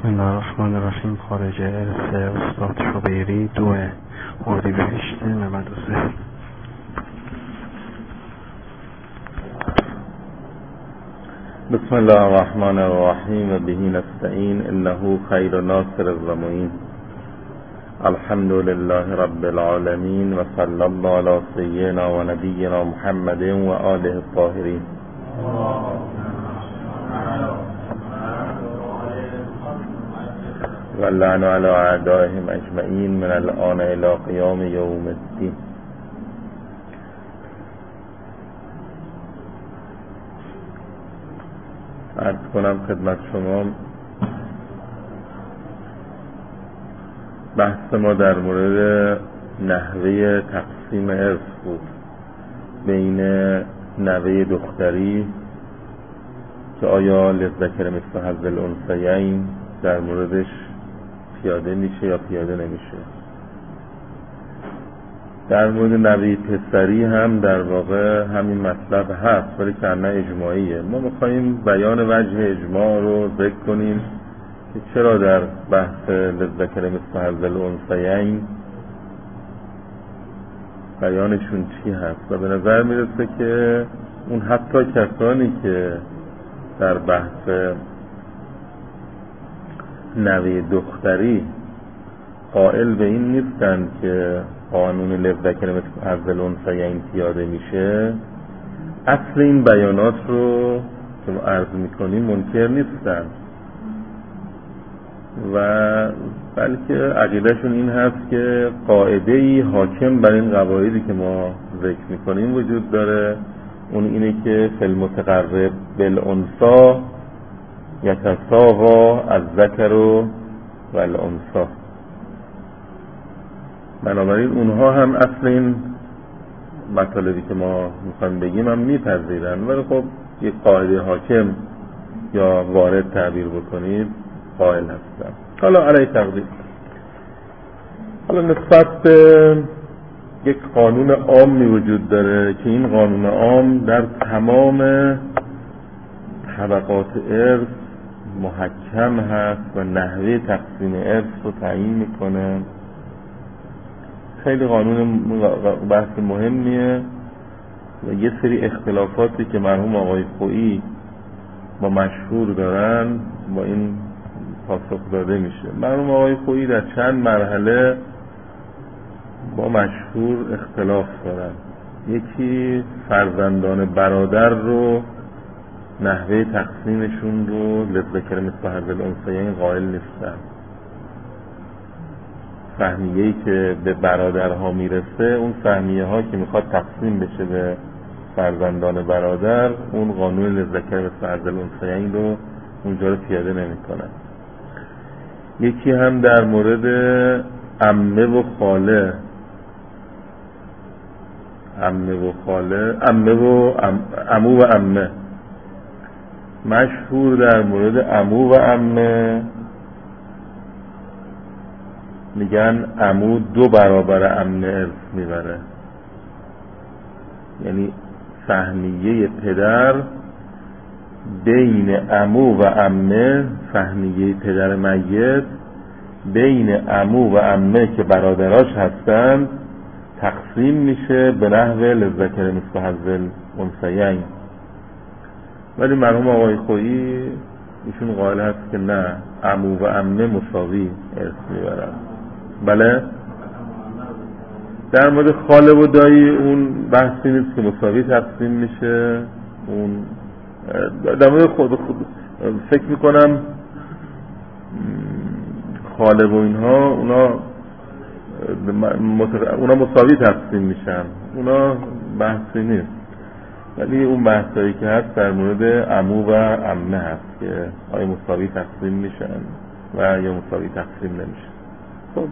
بسم الله الرحمن الرحیم. خارج ارث استاد شبیری 2 اردیبهشت 93. بسم الله الرحمن الرحیم و به نستعین انه خیر ناصر و الحمد لله رب العالمین و صلی الله علی سیدنا و نبینا محمد و آله الطاهرین. و اللعن علی اعدائهم اجمعین من الآن الى قیام یوم الدین. عرض کنم خدمت شما بحث ما در مورد نحوه تقسیم ارث بود بین نوه دختری که آیا للذکر مثل حظ الانثیین در موردش پیاده میشه یا پیاده نمیشه. در مورد نوه پسری هم در واقع همین مطلب هست ولی که نه اجماعیه. ما میخواییم بیان وجه اجماع رو ذکر کنیم که چرا در بحث للذکر مثل حظ الانثیین بیانشون چی هست و به نظر میرسه که اون حتی کسانی که در بحث نوه دختری قائل به این نیستن که قانون للذکر مثل حظ الانثیین پیاده میشه، اصل این بیانات رو که ما عرض میکنیم منکر نیستن و بلکه عقیدهشون این هست که قاعده‌ای حاکم بر این قواعدی که ما ذکر میکنیم وجود داره. اون اینه که فی المتقرب بالانثی یتساوی الذکر و الانثی. بنابراین اونها هم اصل این مطالبی که ما میخوایم بگیم هم میپذیرن ولی خب یک قاعده حاکم یا وارد تعبیر بکنید قائل هستن. حالا علیه تقدیر، حالا نسبت به یک قانون عامی وجود داره که این قانون عام در تمام طبقات ارث محکم هست و نحوه تقسیم ارث رو تعیین میکنه. خیلی قانون بحث مهمیه و یه سری اختلافاتی که مرحوم آقای خویی با مشهور دارن با این پاسخ داده میشه. مرحوم آقای خویی در چند مرحله با مشهور اختلاف دارن. یکی فرزندان برادر رو نحوه تقسیمشون رو للذکر مثل حظ الانثیین قائل نیستن. سهمیه‌ای که به برادرها میرسه، اون سهمیه ها که میخواد تقسیم بشه به فرزندان برادر، اون قانون للذکر مثل حظ الانثیین رو اونجا رو پیاده نمیکنن. یکی هم در مورد عمه و خاله، عمو و عمه. مشهور در مورد عمو و عمه میگن عمو 2 برابر عمه ارث میبره، یعنی سهمیه پدر بین عمو و عمه، سهمیه پدر میت بین عمو و عمه که برادراش هستند تقسیم میشه به نحو للذکر مثل حظ الانثیین. ولی مرحوم آقای خویی ایشون قائل هست که نه، عمو و عمه مساوی ارث میبرن. بله، در مورد خاله و دایی اون بحثی نیست که مساوی تقسیم میشه. اون در مورد خود فکر میکنم خاله و اینها اونا مساوی تقسیم میشن، اونا بحثی نیست. ولی اون بحثایی که هست در مورد عمو و عمه هست که آیا مساوی تقسیم میشن و یا مساوی تقسیم نمیشن. خب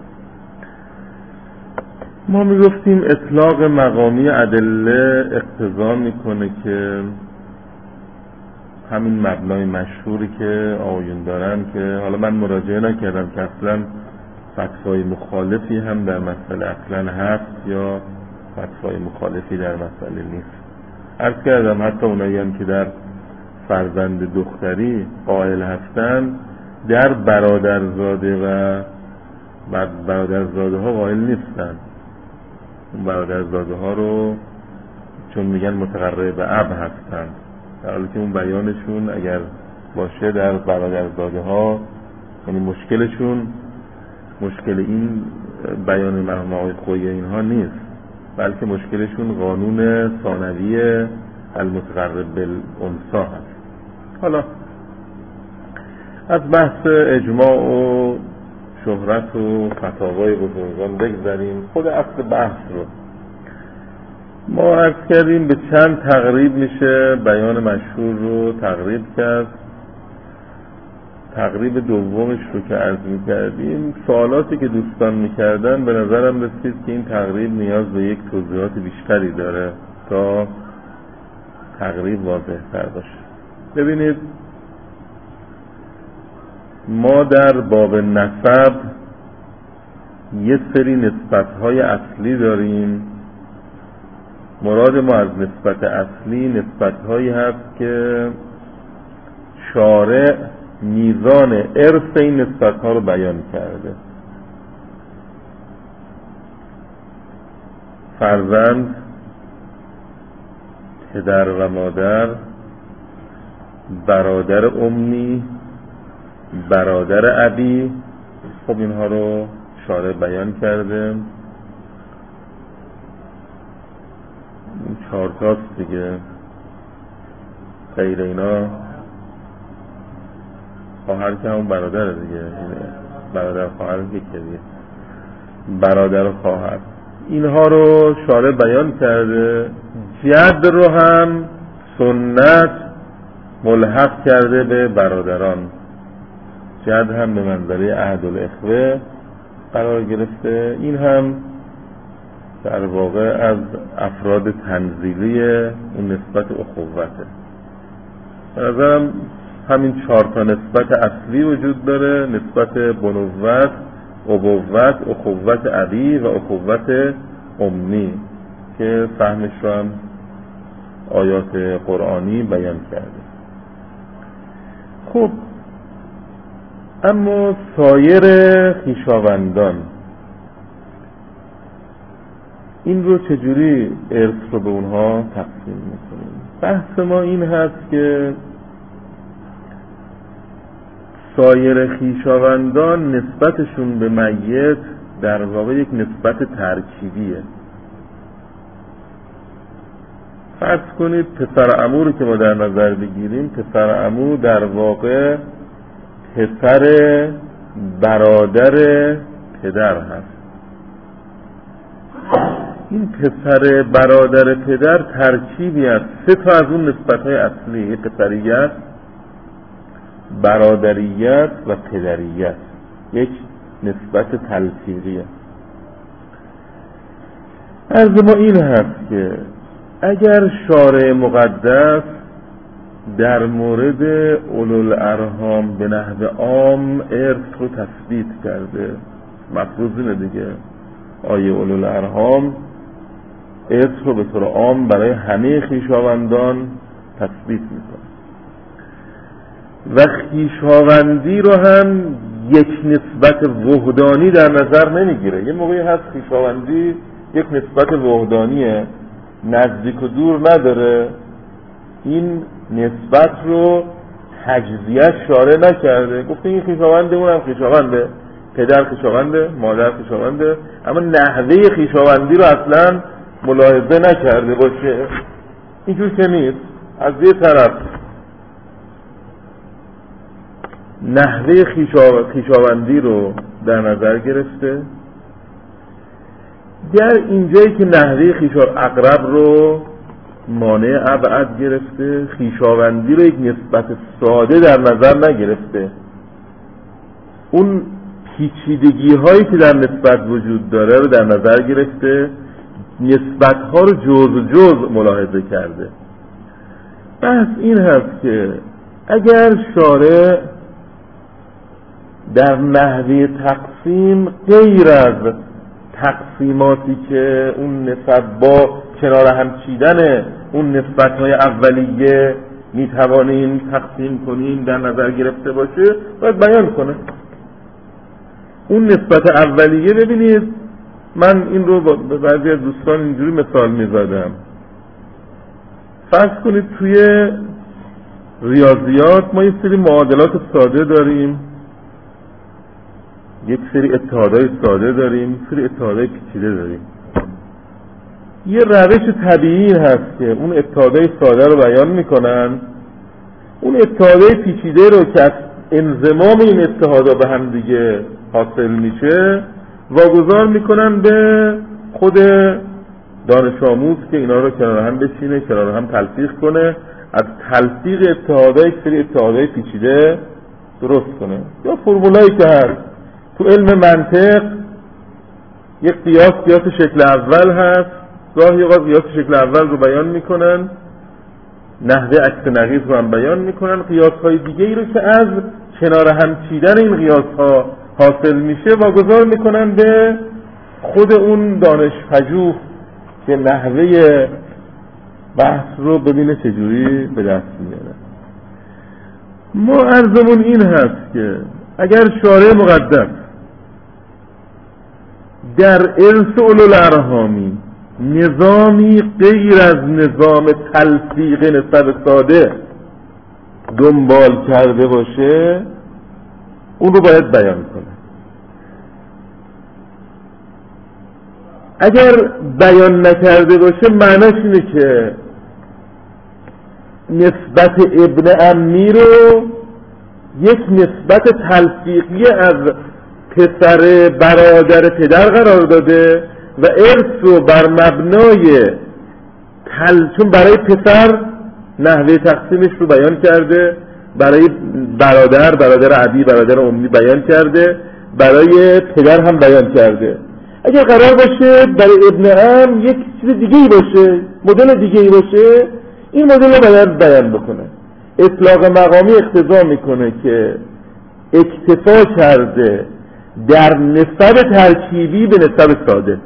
ما میگفتیم اطلاق مقامی ادله اقتضا میکنه که همین مبنای مشهوری که آقایون دارن که حالا من مراجعه نکردم که اصلا فتوای مخالفی هم در مسئله اصلا هست یا فتوای مخالفی در مسئله نیست. عرض کردم حتی اونایی هم که در فرزند دختری قائل هستن در برادرزاده و برادرزاده ها قائل نیستن. اون برادرزاده ها رو چون میگن متقرب به اب هستن، در حالی که اون بیانشون اگر باشه در برادرزاده ها، یعنی مشکلشون مشکل این بیان مرحوم آقای خویی اینها نیست، بلکه مشکلشون قانون ثانوی المتقرب بالانثی هست. حالا از بحث اجماع و شهرت و فتاوای بزرگان بگذاریم، خود اصل بحث رو ما عرض کردیم. به چند تقریب میشه بیان مشهور رو تقریب کرد. تقریب دومش رو که عرض میکردیم، سوالاتی که دوستان میکردن به نظرم رسید که این تقریب نیاز به یک توضیحات بیشتری داره تا تقریب واضح تر باشه. ببینید، ما در باب نسب یه سری نسبت‌های اصلی داریم. مراد ما از نسبت اصلی نسبت‌هایی هست که شارع میزان ارث این نسبت‌ها رو بیان کرده. فرزند، پدر و مادر، برادر امی، برادر ابی، خب اینها رو شارع بیان کرده. این 4 تاست دیگه، غیر اینا خواهر که همون برادر دیگه، برادر خواهر که دیگه، برادر و خواهر، اینها رو شارع بیان کرده. جد رو هم سنت ملحق کرده به برادران. جد هم به منزله عهد الاخوه قرار گرفته. این هم در واقع از افراد تنزیلی اون نسبت اخوته. به نظرم همین 4 تا نسبت اصلی وجود داره: نسبت بنوت، ابوت، اخوت ابی و اخوت امی که فهمش رو هم آیات قرآنی بیان کرده. خب اما سایر خویشاوندان این رو چجوری ارث رو به اونها تقسیم میکنیم؟ بحث ما این هست که سایر خویشاوندان نسبتشون به میت در واقع یک نسبت ترکیبیه. فرض کنید پسر عمو رو که ما در نظر بگیریم، پسر عمو در واقع پسر برادر پدر هست. این پسر برادر پدر ترکیبی است 3 تا از اون نسبت‌های اصلی: پسریت، برادریت و پدریت. یک نسبت تلفیقیه. عرض ما این هست که اگر شارع مقدس در مورد اولوالارحام به نحو عام ارث رو تثبیت کرده، مفروض اینه دیگه، آیه اولوالارحام ارث رو به طور عام برای همه خویشاوندان تثبیت میکنه و خویشاوندی رو هم یک نسبت وحدانی در نظر نمیگیره. یه موقعی هست خویشاوندی یک نسبت وحدانیه، نزدیک و دور نداره. این نسبت رو تجزیه شارع نکرده، گفته این خویشاونده، اون هم خویشاونده، پدر خویشاونده، مادر خویشاونده، اما نحوه خویشاوندی رو اصلا ملاحظه نکرده باشه. اینجور که نیست. از یه طرف نحوه خویشاوندی رو در نظر گرفته، در اینجایی که نحوه اقرب رو مانع ابعد گرفته، خویشاوندی رو یک نسبت ساده در نظر نگرفته. اون پیچیدگی هایی که در نسبت وجود داره رو در نظر گرفته، نسبت ها رو جز ملاحظه کرده. بحث این هست که اگر شارع در نحوه تقسیم غیر از تقسیماتی که اون نسب با کنار هم چیدن اون نسبت‌های اولیه میتوانیم تقسیم کنیم در نظر گرفته باشه باید بیان کنه. اون نسبت اولیه ببینید، من این رو به بعضی از دوستان اینجوری مثال میزدم. فرض کنید توی ریاضیات ما یک سری معادلات ساده داریم، یک سری اتحادهای ساده داریم، یک سری اتحادهای پیچیده داریم. یه روش طبیعی هست که اون اتحادهای ساده رو بیان میکنن، اون اتحادهای پیچیده رو که از انضمام این اتحادها به هم دیگه حاصل میشه واگذار میکنن به خود دانش آموز که اینا رو کنار هم بشینه، کنار هم تلفیق کنه، از تلفیق اتحادهای یک سری اتحادهای پیچیده درست کنه. یا فرمولایی که هست تو علم منطق، یک قیاس شکل اول هست، گاهی اوقات قیاس شکل اول رو بیان میکنن، نحوه عکس نقیض رو هم بیان میکنن، قیاس‌های دیگه ای رو که از کنار هم چیدن این قیاس‌ها حاصل میشه واگذار میکنن به خود اون دانش پژوه که نحوه بحث رو ببینه چجوری به دست میاره. ما عرضمون این هست که اگر شارع مقدس در ارث اولوالارحامی نظامی غیر از نظام تلفیق نسب ساده دنبال کرده باشه اون رو باید بیان کنه. اگر بیان نکرده باشه معناش اینه که نسبت ابن عمی رو یک نسبت تلفیقی از پسر برادر پدر قرار داده و ارث رو بر مبنای چون برای پسر نحوه تقسیمش رو بیان کرده، برای برادر عبی، برادر امی بیان کرده، برای پدر هم بیان کرده. اگر قرار باشه برای ابن عم یک چیز دیگه‌ای باشه، مدل دیگه‌ای باشه، این مدل رو باید بیان بکنه. اطلاق مقامی اقتضا میکنه که اکتفا کرده در نسب ترکیبی به نسب ساده،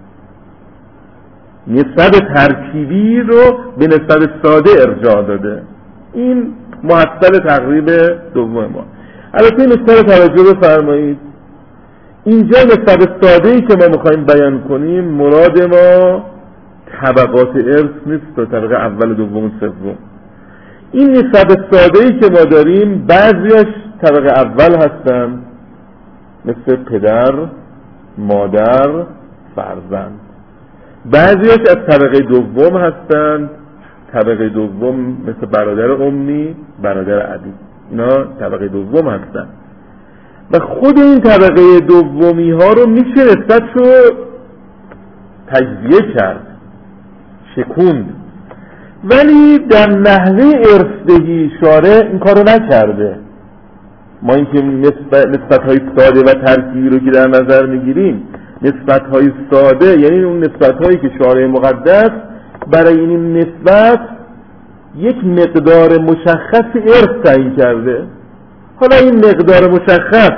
نسب ترکیبی رو به نسب ساده ارجاع داده. این محصل تقریب دوم ما. البته این نسبت توجه بفرمایید، اینجا نسب ساده‌ای که ما میخوایم بیان کنیم مراد ما طبقات ارث نیست، طبقه اول، دوم و سوم. این نسب ساده‌ای که ما داریم بعضیاش طبقه اول هستن، مثل پدر، مادر، فرزند. بعضیاش از طبقه دوم هستند، طبقه دوم مثل برادر امی، برادر ابی، اینا طبقه دوم هستند. و خود این طبقه دومی ها رو میشه نسبتشو تجزیه کرد، شکوند، ولی در نحوه ارث‌دهی شارع این کارو نکرده. ما اینکه نسبت‌های ساده و ترکیبی رو که در نظر میگیریم، نسبت‌های ساده یعنی اون نسبت‌هایی که شارع مقدس برای این نسبت یک مقدار مشخص ارث تعیین کرده. حالا این مقدار مشخص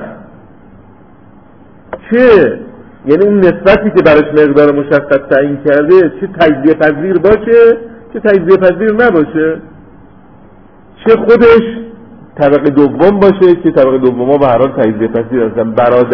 چه یعنی اون نسبتی که براش مقدار مشخص تعیین کرده چه تجزیه پذیر باشه چه تجزیه پذیر نباشه، چه خودش طبقه دوم باشه که طبقه دوم ها به هر حال تجزیه پذیر هستن.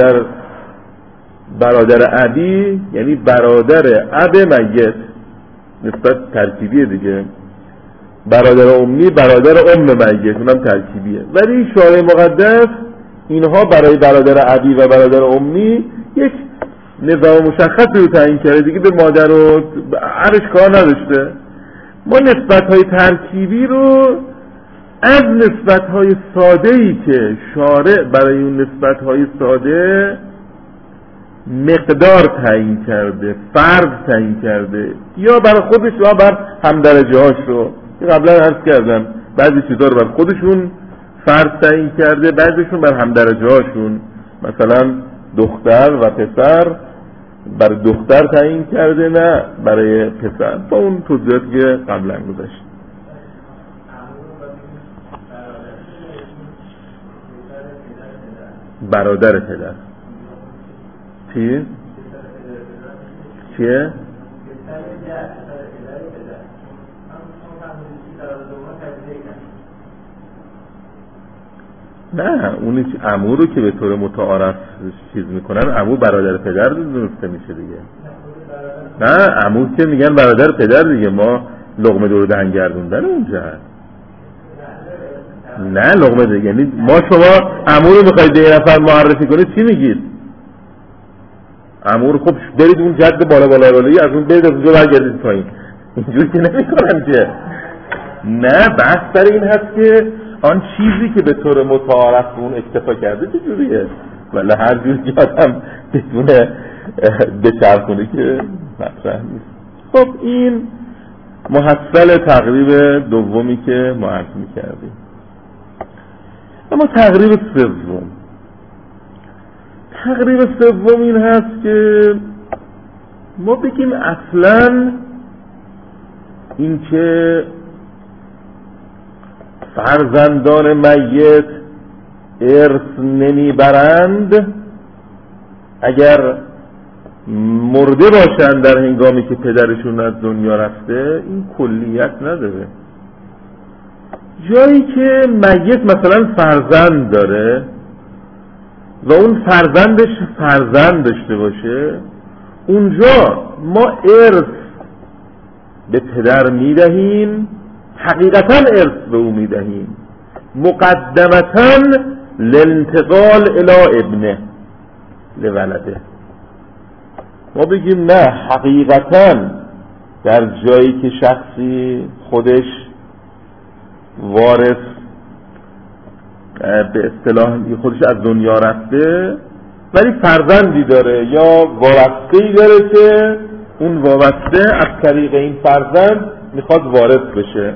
برادر ابی یعنی برادر اب میت، نسبت ترکیبیه دیگه. برادر امی برادر ام میت، اونم ترکیبیه. ولی شارع مقدس اینها برای برادر ابی و برادر امی یک نظام مشخصی رو تعیین کرده دیگه، به مادر و عرش کار نداشته. ما نسبت‌های ترکیبی رو از نسبت‌های ساده‌ای که شارع برای اون نسبت‌های ساده مقدار تعیین کرده، فرض تعیین کرده، یا برای خودش یا بر همدرجه‌هاش رو قبلا عرض کردم، بعضی چیزا رو بر خودشون فرض تعیین کرده، بعضیشون بر همدرجه‌هاشون، مثلا دختر و پسر برای دختر تعیین کرده نه برای پسر، با اون توضیحاتی که قبلا گذاشت. برادر پدر چیه؟ نه اون عمو رو که به طور متعارف چیز میکنن، عمو برادر پدر دونسته میشه دیگه. نه عمو که میگن برادر پدر دیگه، ما لقمه دور دهن گردوندن اونجا هست. نه لقمه دیگه، یعنی ما شما عمو رو میخواید به یه نفر معرفی کنید چی میگید؟ عمو رو خب برید اون جد بالا بالایی از اون برید از اونجا برگردید پایین، اینجوری که نمیکنن که. نه بحث سر این هست که آن چیزی که به طور متعارف اون اکتفا کرده چه جوریه، ولی هر جوری که آدم بتونه بچرخونه که مطرح نیست. خب این محصل تقریب دومی که ما عرض میکردیم. اما تقریب سوم این هست که ما بگیم اصلا این که فرزندان میت ارث نمیبرند اگر مرده باشند در هنگامی که پدرشون از دنیا رفته، این کلیت نداره. جایی که میت مثلا فرزند داره و اون فرزندش فرزند داشته باشه، اونجا ما ارث به پدر میدهیم، حقیقتا ارث به او میدهیم، مقدمتا لانتقال الی ابنه لولده. ما بگیم نه حقیقتا در جایی که شخصی خودش وارث به اصطلاح خودش از دنیا رفته ولی فرزندی داره یا وابسته‌ای داره که اون وابسته از طریق این فرزند میخواد وارث بشه،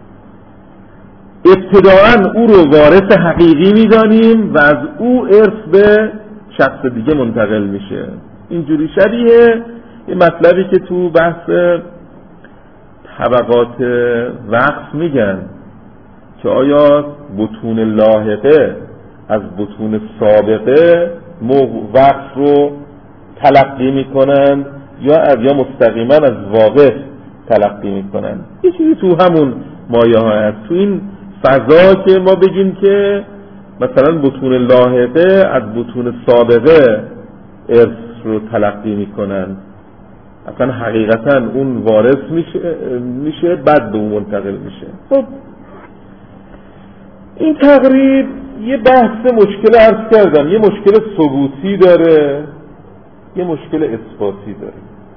ابتداءً او رو وارث حقیقی میدانیم و از او ارث به شخص دیگه منتقل میشه. اینجوری شبیه یه مطلبی که تو بحث طبقات وقف میگن که آیا بطون لاحقه از بطون سابقه وقف رو تلقی میکنن یا مستقیما از واقع تلقی میکنن. یه چیزی تو همون مایه ها هست، تو این فضا که ما بگیم که مثلا بطون لاحقه از بطون سابقه ارث رو تلقی میکنن، اصلا حقیقتا اون وارث میشه بعد به اون منتقل میشه. خب این تقریب یه بحث مشکل عرض کردم، یه مشکل ثبوتی داره یه مشکل اثباتی داره.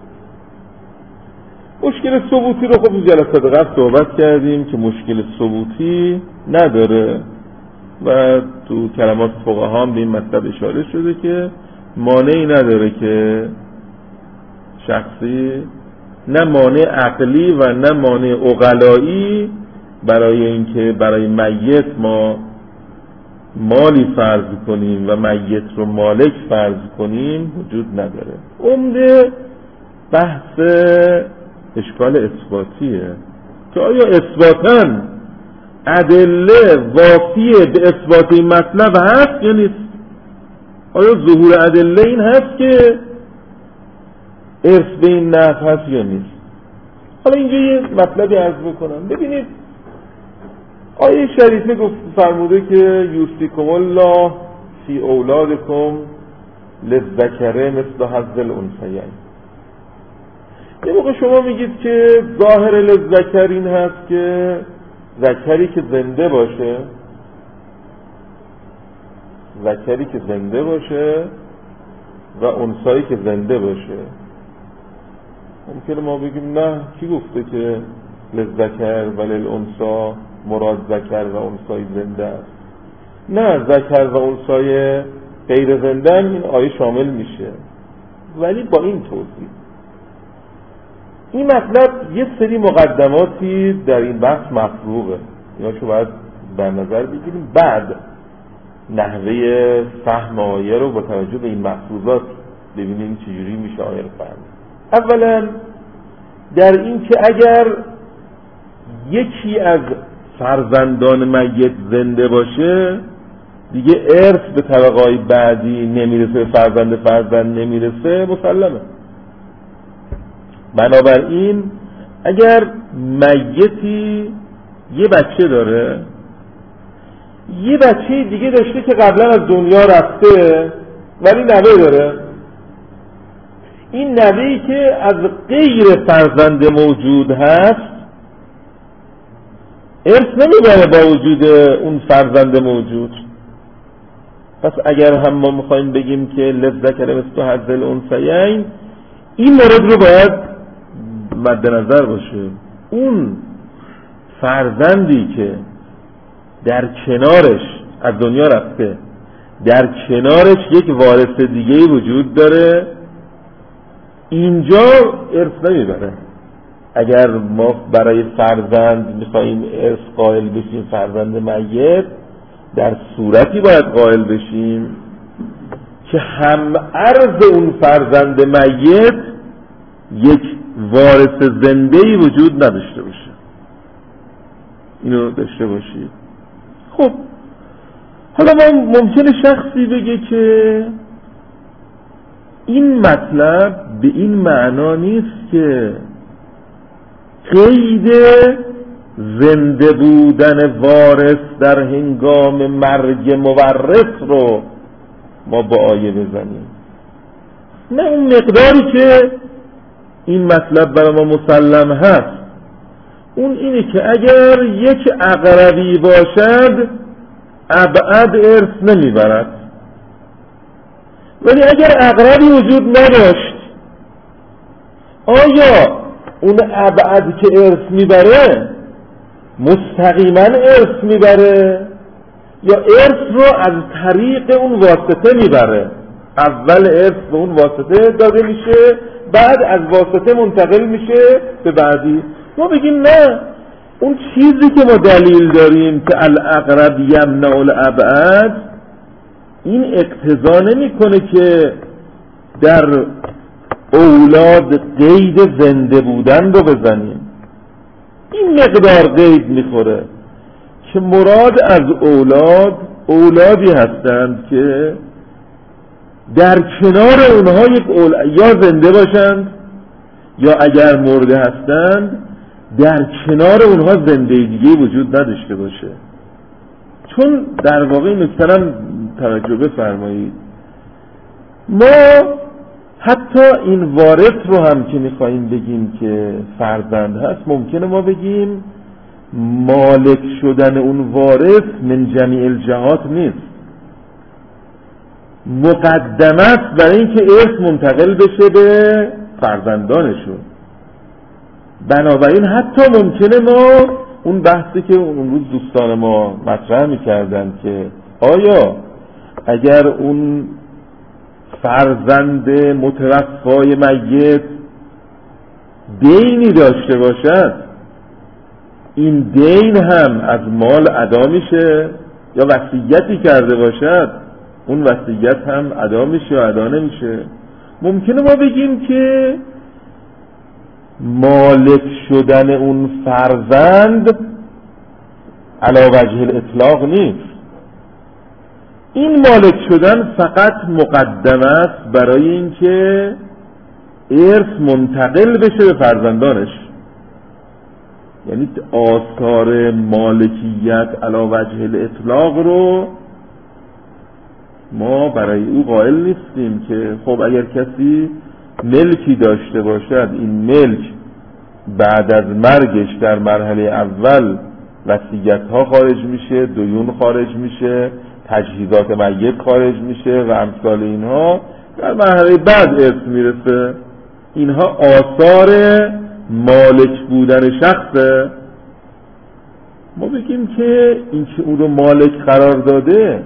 مشکل ثبوتی رو خب تو جلسات قبل صحبت کردیم که مشکل ثبوتی نداره و تو کلمات فقها هم به این مطلب اشاره شده که مانعی نداره که شخصی، نه مانع عقلی و نه مانع عقلایی، برای اینکه برای میت ما مالی فرض کنیم و میت رو مالک فرض کنیم وجود نداره. عمده بحث اشکال اثباتیه که آیا اثباتاً ادله وافیه به اثبات این مطلب هست یا نیست؟ آیا ظهور ادله این هست که ارث به این نحو هست یا نیست؟ حالا اینجا یه مطلبی عرض بکنم. ببینید آیه شریفه گفت فرموده که یوصیکم الله فی اولادکم للذکر مثل حظ الانثیین. یه موقع شما میگید که ظاهر للذکر این هست که ذکری که زنده باشه، ذکری که زنده باشه و انثایی که زنده باشه. ممکنه ما بگیم نه، کی گفته که للذکر و للانثی مراد ذکر و انثای زنده است؟ نه، ذکر و انثای غیر زنده این آیه شامل میشه، ولی با این توضیح. این مطلب یه سری مقدماتی در این بحث مفروغه، اینا شو باید در نظر بگیریم، بعد نحوه فهم آیه رو با توجه به این مفروضات ببینیم چجوری میشه آیه رو فهمید. اولا در این که اگر یکی از فرزندان میت زنده باشه دیگه ارث به طبقه‌های بعدی نمیرسه، فرزند نمیرسه، مسلمه. بنابراین اگر میتی یه بچه داره یه بچه دیگه داشته که قبلا از دنیا رفته ولی نوه داره. این نوهی که از غیر فرزند موجود هست ارث نمیبره با وجود اون فرزند موجود. پس اگر هم ما میخوایم بگیم که للذکر مثل حظ الانثیین، این مورد رو باید مد نظر باشه. اون فرزندی که در کنارش از دنیا رفته، در کنارش یک وارث دیگه وجود داره، اینجا ارث نمیبره. اگر ما برای فرزند میخواییم ارث قائل بشیم، فرزند میت، در صورتی باید قائل بشیم که هم عرض اون فرزند میت یک وارث زنده‌ای وجود نداشته باشه. اینو داشته باشید. خب حالا ممکنه شخصی بگه که این مطلب به این معنا نیست که قید زنده بودن وارث در هنگام مرگ مورث رو ما با آیه بزنیم. نه، اون مقداری که این مطلب برای ما مسلم هست اون اینه که اگر یک اقربی باشد ابعد ارث نمیبرد، ولی اگر اقربی وجود نداشت آیا اون ابعد که ارث میبره مستقیما ارث میبره یا ارث رو از طریق اون واسطه میبره؟ اول ارث به اون واسطه داده میشه، بعد از واسطه منتقل میشه به بعدی. ما بگیم نه، اون چیزی که ما دلیل داریم که الاقرب یمنع الابعد، این اقتضا نمیکنه که در اولاد قید زنده بودن رو بزنیم. این مقدار قید میخوره که مراد از اولادی هستند که در کنار اونها یک یا زنده باشند یا اگر مرده هستند در کنار اونها زندگی وجود نداشته باشه. چون در واقع مثلا توجه بفرمایید، ما حتی این وارث رو هم که میخواییم بگیم که فرزند هست، ممکنه ما بگیم مالک شدن اون وارث من جمیع الجهات نیست، مقدم است برای اینکه ارث منتقل بشه به فرزندانشون. بنابراین حتی ممکنه ما اون بحثی که اون روز دوستان ما مطرح میکردن که آیا اگر اون فرزند متوفای میت دینی داشته باشد، این دین هم از مال ادا میشه، یا وصیتی کرده باشد اون وصیت هم ادا میشه یا ادا نمیشه. ممکنه ما بگیم که مالک شدن اون فرزند علی وجه الاطلاق نیست، این مالک شدن فقط مقدم است برای اینکه ارث منتقل بشه به فرزندانش. یعنی آثار مالکیت علی وجه الاطلاق رو ما برای او قائل نیستیم که خب اگر کسی ملکی داشته باشد، این ملک بعد از مرگش در مرحله اول وصیت ها خارج میشه، دیون خارج میشه، تجهیزات میت خارج میشه و امثال اینها، در مرحله بعد ارث میرسه. اینها آثار مالک بودن شخصه. ما بگیم که این که اون رو مالک قرار داده،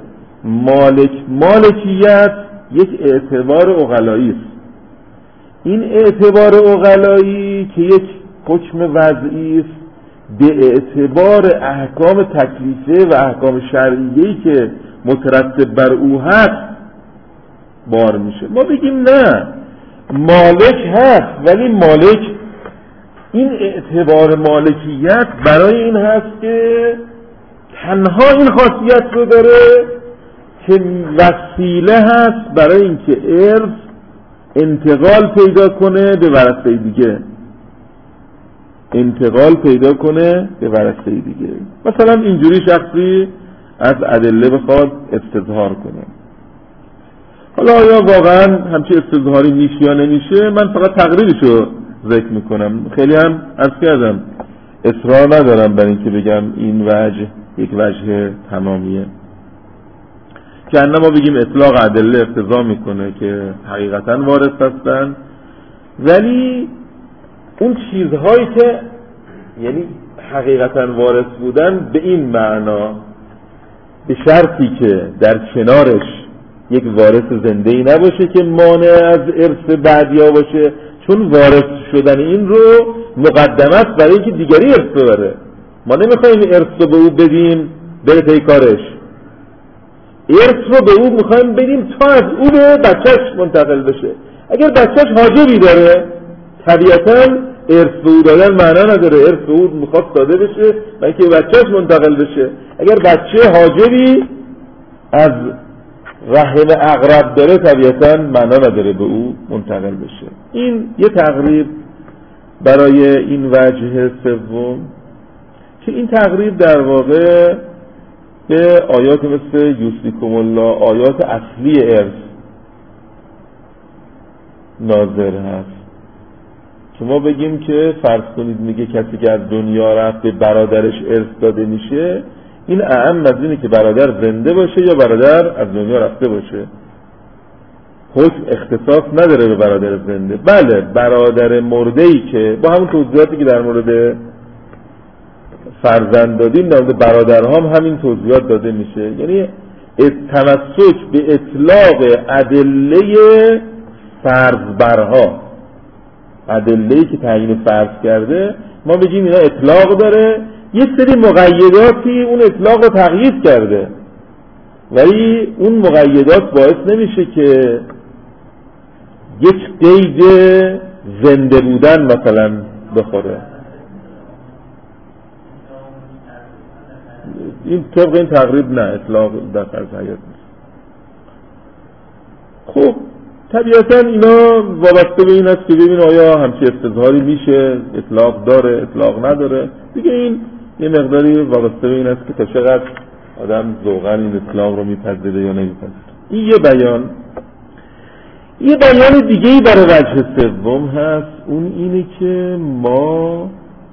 مالکیت یک اعتبار عقلایی است. این اعتبار عقلایی که یک حکم وضعی است به اعتبار احکام تکلیفه و احکام شرعیه‌ای که مترتب بر او هست بار میشه. ما بگیم نه، مالک هست، ولی مالک این اعتبار مالکیت برای این هست که تنها این خاصیت رو داره که وسیله هست برای اینکه ارث انتقال پیدا کنه به ورثه دیگه، مثلا اینجوری شخصی از ادله بخواد استظهار کنه. حالا آیا واقعا همچی استظهاری میشه یا نمیشه؟ من فقط تقریبشو ذکر میکنم. خیلی هم عرض کردم اصرار ندارم بر اینکه بگم این وجه یک وجه تمامیه، که انما بگیم اطلاق ادله اقتضا میکنه که حقیقتا وارث هستن، ولی اون چیزهایی که یعنی حقیقتا وارث بودن به این معنا، به شرطی که در کنارش یک وارث زنده‌ای نباشه که مانع از ارث بعدیا باشه، چون وارث شدن این رو مقدمه است برای اینکه دیگری ارث ببره. ما نمیخوایم ارث رو به او بدیم بره پی کارش، ارث رو به او میخوایم بدیم تا از او به بچهش منتقل بشه. اگر بچهش حاجبی داره طبیعتاً ارث به او دادن معنا نداره، ارث به او میخواد داده بشه و اینکه بچهش منتقل بشه. اگر بچه حاجبی از رحم اقرب داره طبیعتاً معنا نداره به او منتقل بشه. این یه تقریب برای این وجه سوم، که این تقریب در واقع به آیات مثل یوصیکم الله، آیات اصلی ارث ناظر هست. که ما بگیم که فرض کنید میگه کسی که از دنیا رفت به برادرش ارث داده میشه، این اعم از اینه که برادر زنده باشه یا برادر از دنیا رفته باشه. حکم اختصاص نداره به برادر زنده. بله برادر مرده‌ای که با همون توضیحاتی که در مورد فرزند دادیم در مورد برادرها هم همین توضیحات داده میشه. یعنی تمسک به اطلاق ادله فرض برها، ادله‌ای که تعیین فرض کرده، ما بگیم اینا اطلاق داره، یه سری مقیداتی اون اطلاق رو تقیید کرده، ولی اون مقیدات باعث نمیشه که یک قید زنده بودن مثلا بخوره. این طبق این تقریب نه، اطلاق در فرض حیات نیست. خب طبیعتا اینا وابسته به این است که ببین آیا همچی استظهاری میشه، اطلاق داره، اطلاق نداره. دیگه این یه مقداری وابسته به این است که تا چقدر آدم ذوقاً این اطلاق رو میپذیره یا نمیپذیره. این یه بیان. یه بیان دیگه‌ای برای وجه سوم هست، اون اینه که ما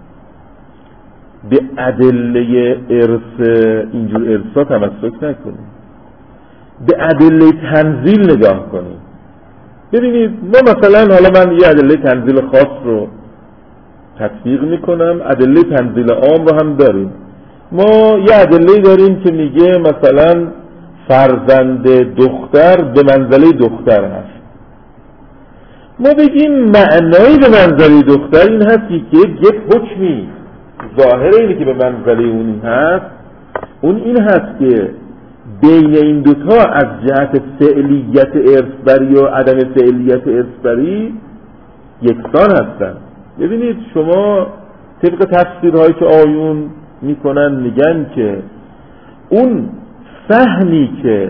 به ادله ارث اینجور ارثا تمسک نکنیم، به ادله تنزیل نگاه کنیم. ببینید ما مثلا، حالا من یه ادله تنزیل خاص رو تطبیق میکنم، ادله تنزیل عام رو هم داریم. ما یه ادله داریم که میگه مثلا فرزند دختر به منزله دختر هست. ما بگیم معنایی به منزله دختر این هست که یک حکمی ظاهر اینه که به منزله اون هست، اون این هست که بین این دوتا از جهت فعلیت ارثبری و عدم فعلیت ارثبری یکسان هستن. ببینید شما طبق تفسیرهایی که آیون میکنن میگن که اون سهمی که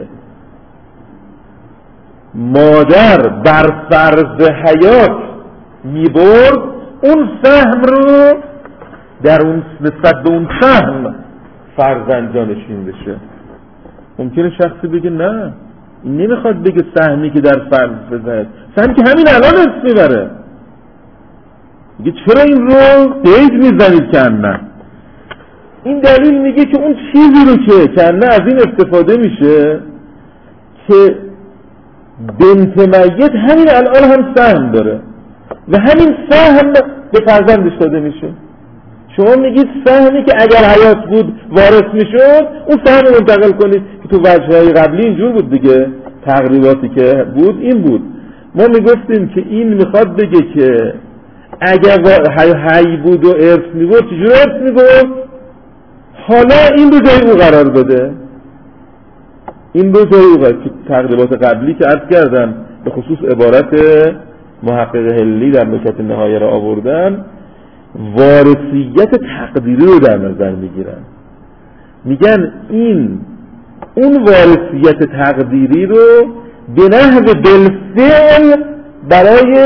مادر بر فرض حیات میبرد، اون سهم رو در اون نسبت به اون سهم فرزند جانشین بشه. ممکنه شخصی بگه نه، این نمیخواد بگه سهمی که در فرض بزنه، سهمی که همین الان اسم میبره. میگه چرا این رو قید میزنید که نه؟ این دلیل میگه که اون چیزی رو که نه از این استفاده میشه که بنت میت همین الان هم سهم داره و همین سهم به فرزندش داده میشه. شما میگید سهمی که اگر حیات بود وارث میشد، اون سهم رو منتقل کنید که تو وجههای قبلی اینجور بود دیگه، تقریباتی که بود این بود. ما میگفتیم که این میخواد بگه که اگر حی بود و ارث میبود چجور ارث میبود؟ حالا این رو جای او قرار بده، این رو جای او قرار، که تقریبات قبلی که عرض کردم به خصوص عبارت محقق هلی در نکات نهایه را آوردن، وارثیت تقدیری رو در نظر میگیرن. میگن این اون وارثیت تقدیری رو به نحو بالفعل برای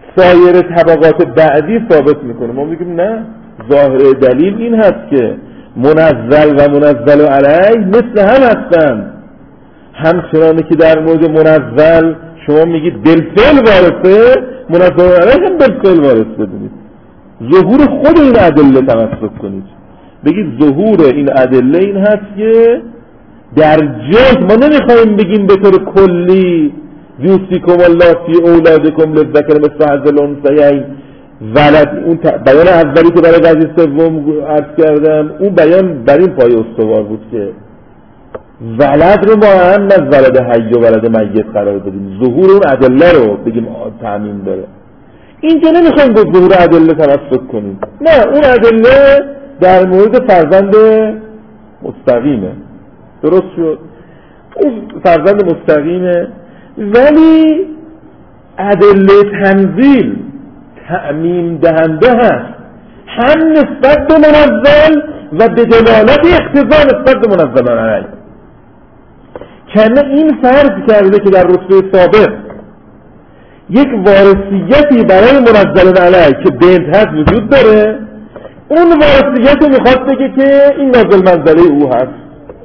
سایر طبقات بعدی ثابت میکنه. ما میگیم نه، ظاهر دلیل این هست که منزل و منزل علیه مثل هم هستن. همچنانه که در مورد منزل شما میگید بالفعل وارثه، منزل علیه هم بالفعل وارث بدونید. ظهور خود این ادله تمسک کنید، بگید ظهور این ادله این هست که در جز ما نمیخوایم بگیم به طور کلی یوصیکم الله فی اولادکم للذکر مثل حظ الانثیین ولد. اون بیان اولی که برای قضیه سوم عرض کردم اون بیان بر این پایه استوار بود که ولد رو ما هم از ولد حی و ولد میت قرار بدیم، ظهور اون ادله رو بگیم تعمیم داره. اینجا نمیخوایم با ظهور ادله تمسک کنیم، نه، اون ادله در مورد فرزند مستقیمه، درست شد، اون فرزند مستقیمه، ولی ادله تنزیل تعمیم دهنده هست هم نسبت به منزل و به دلالت اقتضا نسبت به منزل علیه. کنه این فرض کرده که در رتبه سابق یک وارثیتی برای منزل علیه که بنت هست وجود داره، اون وارثیت رو میخواد بگه که این نازل منزله او هست.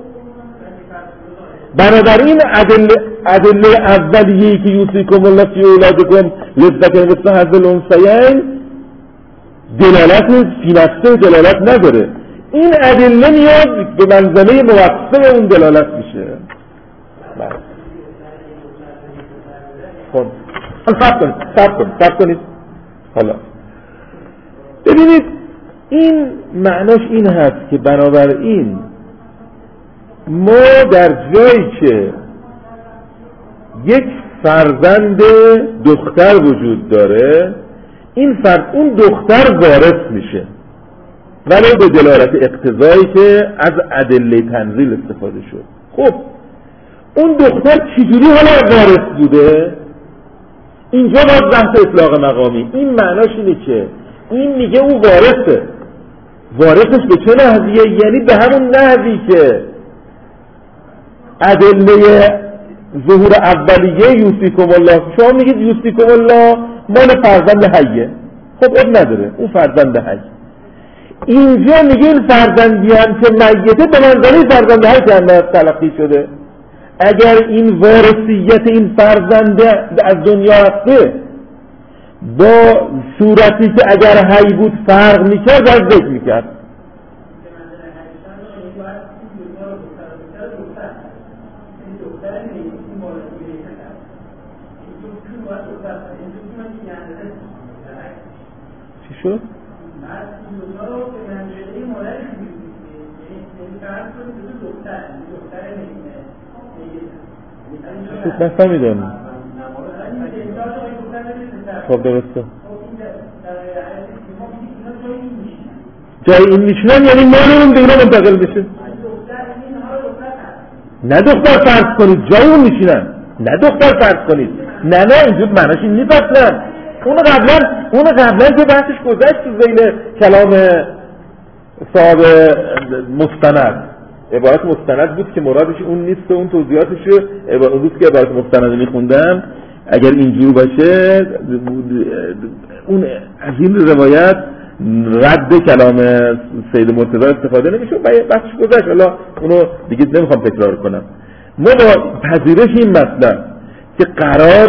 بنابراین ادله اولیه‌ای که یوصیکم الله فی اولادکم للذکر مثل حظ الانثیین دلالت فی نفسه دلالت نداره، این ادله نیاز به منزله موصل اون دلالت میشه. خب صبر کنید. حالا ببینید این معناش این هست که بنابراین ما در جایی که یک فرزند دختر وجود داره، اون دختر وارث میشه ولی به دلالت اقتضایی که از ادله تنزیل استفاده شد. خب اون دختر چجوری حالا وارث بوده؟ اینجا باید بحث اطلاق مقامی. این معناش اینه که این میگه او وارثه، وارثش به چه نحویه؟ یعنی به همون نحوی که ادله ظهور اولیه یوصیکم الله، شما میگید یوصیکم الله مال فرزند حیه، خب اب نداره اون فرزند حی. اینجا میگه این فرزندی هم که میته به منزله فرزند حی که انداز تلقی شده. اگر این وارثیت این فرزند از دنیا رفته با صورتی که اگر حی بود فرق میکرد از ذکر میکرد. چی شد؟ نفهمیدم. خب درسته. جای این میشنن یعنی مال اون به اینا منتقل بشه. نه دختر فرض کنید جای اون میشینن، نه دختر فرض کنید، نه اینجور معناش این نیست اصلا. اون قبلا که بحثش گذشت تو ذیل کلام صاحب مستند، عبارت مستند بود که مرادش اون نیست و اون توضیحاتش اون روز که عبارت مستند میخوندم اگر اینجور باشه اون از این روایت رد کلام سید مرتضی استفاده نمیشه، بحثش گذشت، حالا اونو دیگه نمیخوام تکرار کنم. ما با پذیرش این مطلب که قرار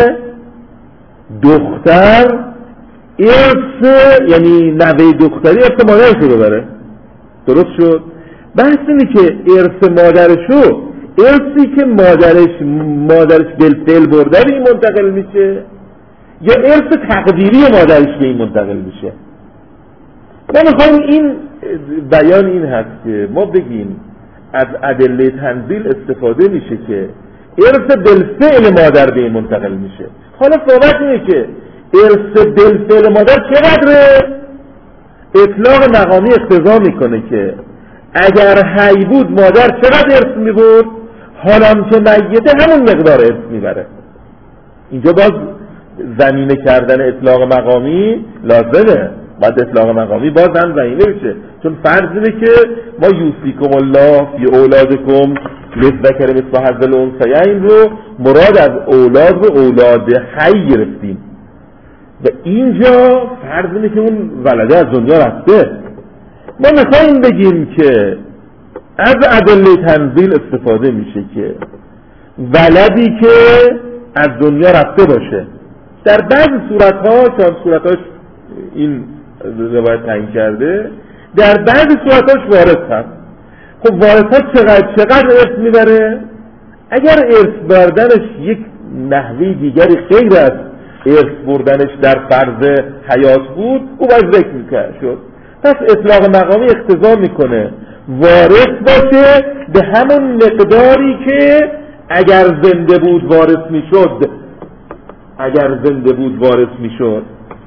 دختر ارث یعنی نوه دختری ارث مادرش رو ببره، درست شد؟ بحث اینه که ارث مادرشو ارثی که مادرش بالفعل برده به این منتقل میشه یا ارث تقدیری مادرش به این منتقل میشه. ما میخوایم این بیان این هست که ما بگیم از ادله تنزیل استفاده میشه که ارث بالفعل مادر به این منتقل میشه. حالا صحبت اینه که ارث بالفعل مادر چقدره؟ اطلاق مقامی اقتضا میکنه که اگر حی بود مادر چقدر ارث میبود، حالا هم که میته همون مقدار ارث میبره. اینجا باز زمینه کردن اطلاق مقامی لازمه، باید اطلاق مقامی باز هم زمینه بشه، چون فرض اینه که ما یوصیکم الله فی اولادکم للذکر مثل حظ الانثیین رو مراد از اولاد و اولاد حی گرفتیم و اینجا فرض اینه که اون ولده از دنیا رفته. ما میخوایم بگیم که از ادله تنزیل استفاده میشه که ولدی که از دنیا رفته باشه در بعضی صورتها، چون صورتهاش این روایت تعیین کرده، در بعضی صورتهاش وارث هست. خب وارث ها چقدر ارث میبره؟ اگر ارث بردنش یک نحوی دیگری غیر از ارث بردنش در فرض حیات بود، او باید ذکر میکرد شد. پس اطلاق مقامی اقتضا میکنه وارث باشه به همون مقداری که اگر زنده بود وارث میشد.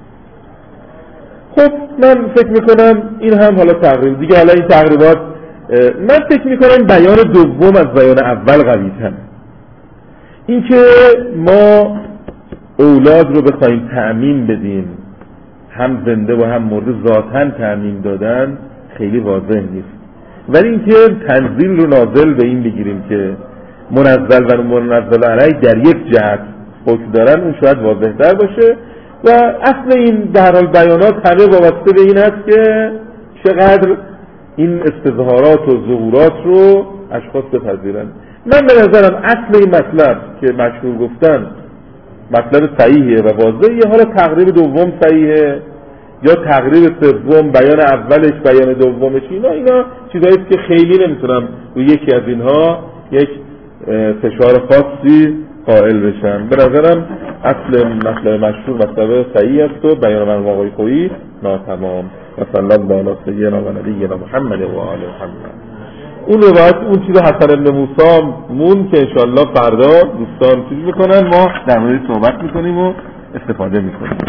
خب من فکر میکنم این هم حالا تقریب دیگه، حالا این تقریبات من فکر میکنم بیان دوم از بیان اول قوی تره. این که ما اولاد رو بخوایم تأمین بدیم، هم زنده و هم مرده ذاتاً تأمین دادن خیلی واضح نیست، ولی اینکه تنزیل رو نازل به این بگیریم که منزل و منزل علیه در یک جهت حکم دارن، اون شاید واضح تر باشه. و اصل این در حال بیانات همه وابسته به این است که چقدر این استظهارات و ظهورات رو اشخاص بپذیرن. من به نظرم اصل این مطلب که مشهور گفتن مطلب صحیحه و واضحه، حالا تقریب دوم صحیحه یا تقریب سوم، بیان اولش بیان دومش، اینا چیزایی که خیلی نمیتونم روی یکی از اینها یک فشار خاصی قائل بشن. به نظرم اصل مطلب مشهور مطلب صحیح است و بیان من آقای خویی ناتمام. و صلی الله علی سیدنا و نبینا محمد و آل محمد. اون روایت اون چیز حسن بن موسی مون که انشالله فردا دوستان چیز میکنن، ما در مورد صحبت میکنیم و استفاده میکنیم.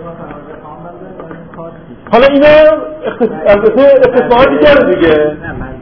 حالا اینا البته اتفاقاتی کرد دیگه.